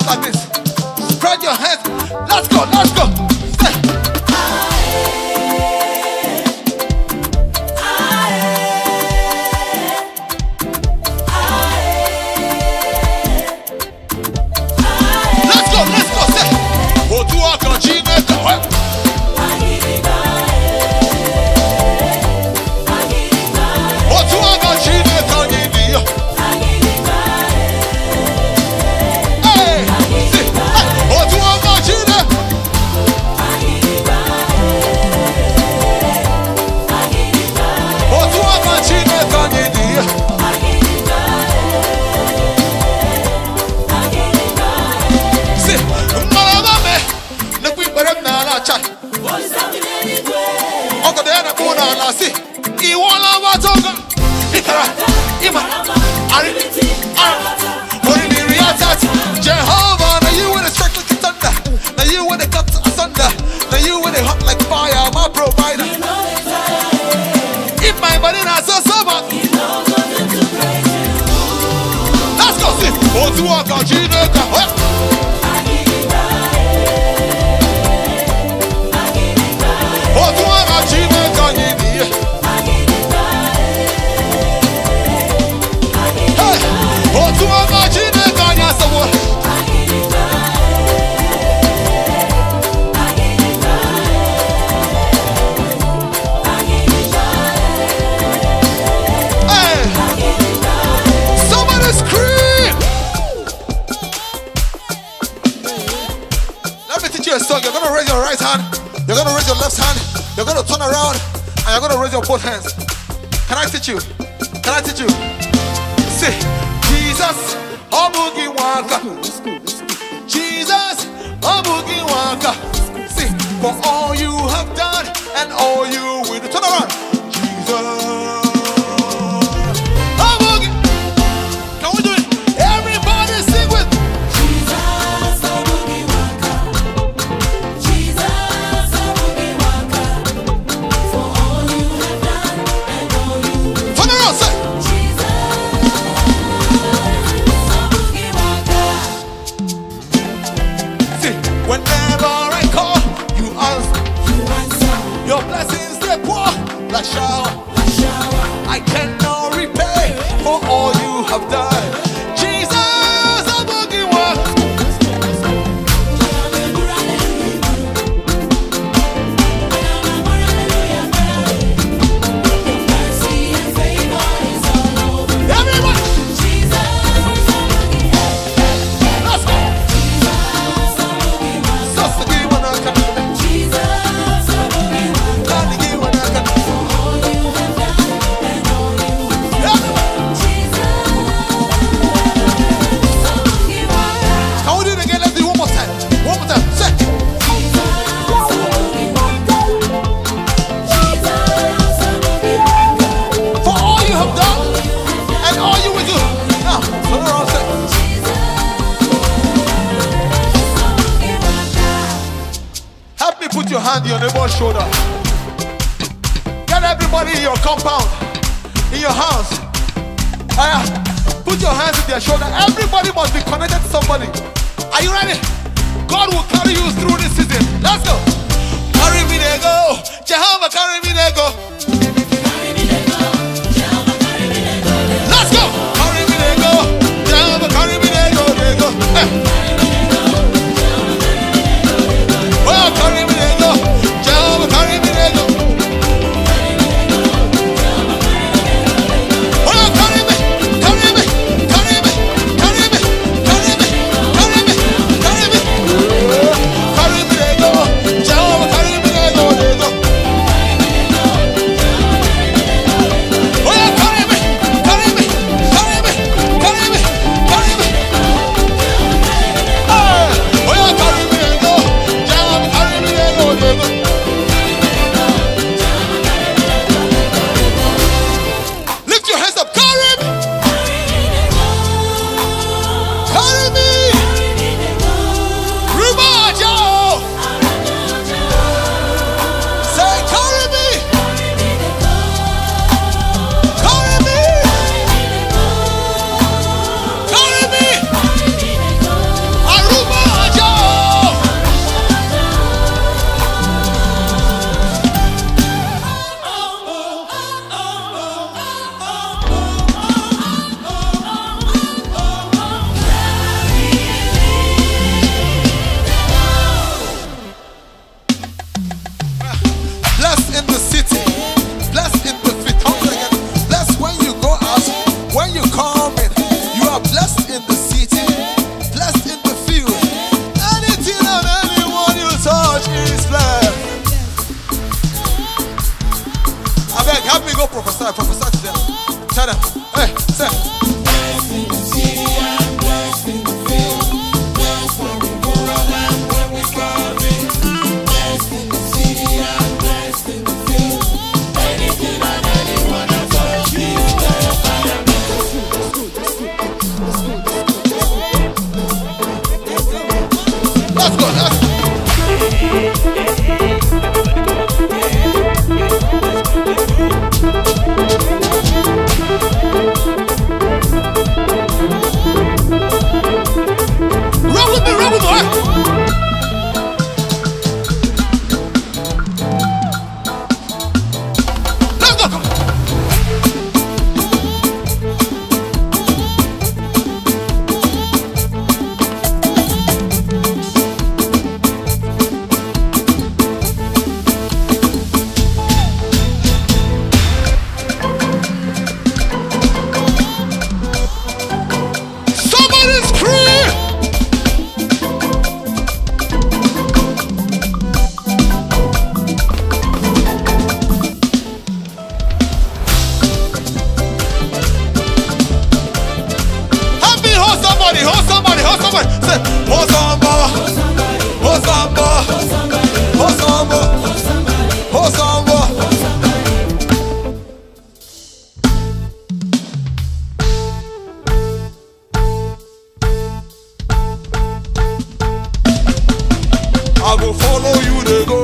like this. Spread your hands. Let's go, let's go. Say. Let's go, let's go. Say. Jehovah, now you with a strike like thunder. Now you with a cut asunder. Now you with a hot like fire, my provider. If my body not so sober, let's go see. Oh, to walk on Gina. Song. You're going to raise your right hand, you're going to raise your left hand, you're going to turn around, and you're going to raise your both hands. Can I teach you? Can I teach you? Say, Jesus, oh boogie waka. Jesus, oh boogie waka. See, for all you have done and all you will do. Turn around. Jesus. I cannot repay for all you have done. Jesus, a boogie walk. Everyone. Let's go. Put your hand on your neighbor's shoulder. Get everybody in your compound, in your house. Put your hands in their shoulder. Everybody must be connected to somebody. Are you ready? God will carry you through this season. Let's go. Carry me there, go. Jehovah, carry me there, go. Let's go. Carry me there, go. Jehovah, carry me there, go. There go. Oh, carry me there, go. Jehovah, carry me there, go. Oh, carry me, carry me, carry me, carry me, carry me, carry me, carry me. Carry me there, go. Jehovah, carry me there, go. There go. help me go prophesy to them. Tell them, hey, say. Blessed in the city and blessed in the field. Blessed when we go around, when we come in. Blessed in the city and blessed in the field. Anything and anyone that touch me is blessed by the Let's go, let's go. Roll with me, right? Let's go. Somebody's free. Help me hold somebody. Say, hold somebody. Hold somebody. Hold somebody. Hold somebody. I will follow you to go.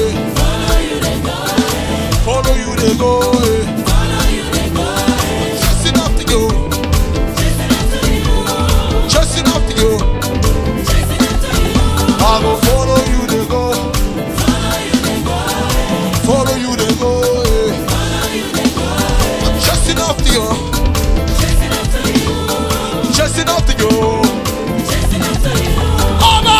Follow you to go. Chasing after you. Chasing after you. I will follow you to go. Follow you to go. I'm chasing after you. Chasing after you. Over.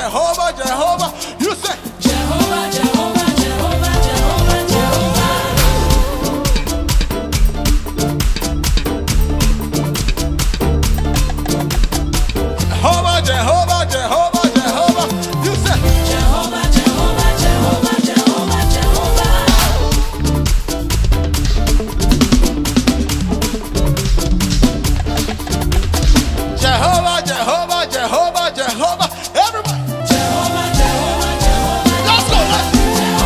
Jehovah, Jehovah. You say, Jehovah, Jehovah, Jehovah, Jehovah, Jehovah. Jehovah, Jehovah, Jehovah, Jehovah. You say, Jehovah, Jehovah, Jehovah, Jehovah, Jehovah. Jehovah, Jehovah, Jehovah, Jehovah. Everybody. Jehovah, Jehovah, Jehovah. Let's go. Let's go.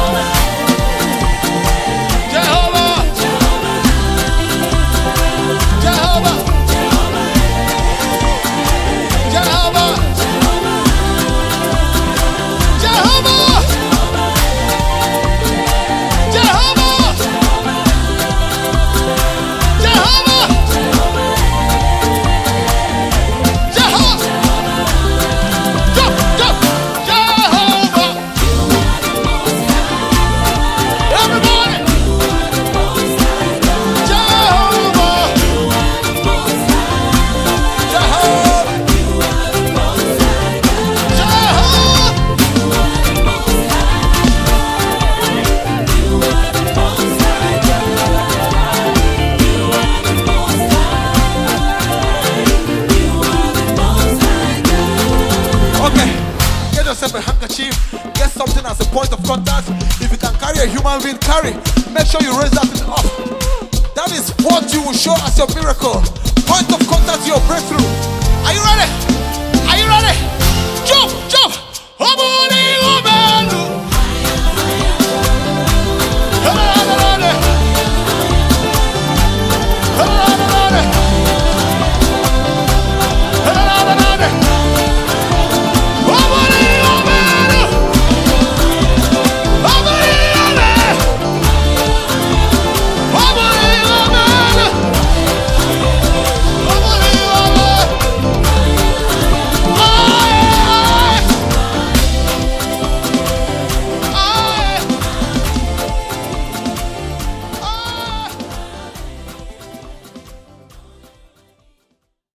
Jehovah, Jehovah, Jehovah, Jehovah, Jehovah, Jehovah, Jehovah, Jehovah, Jehovah, Jehovah. Everybody. Jehovah, Jehovah, Jehovah. Okay, get yourself a handkerchief, get something as a point of contact. If you can carry a human being, carry. Make sure you raise that thing up. That is what you will show as your miracle. Point of contact to your breakthrough.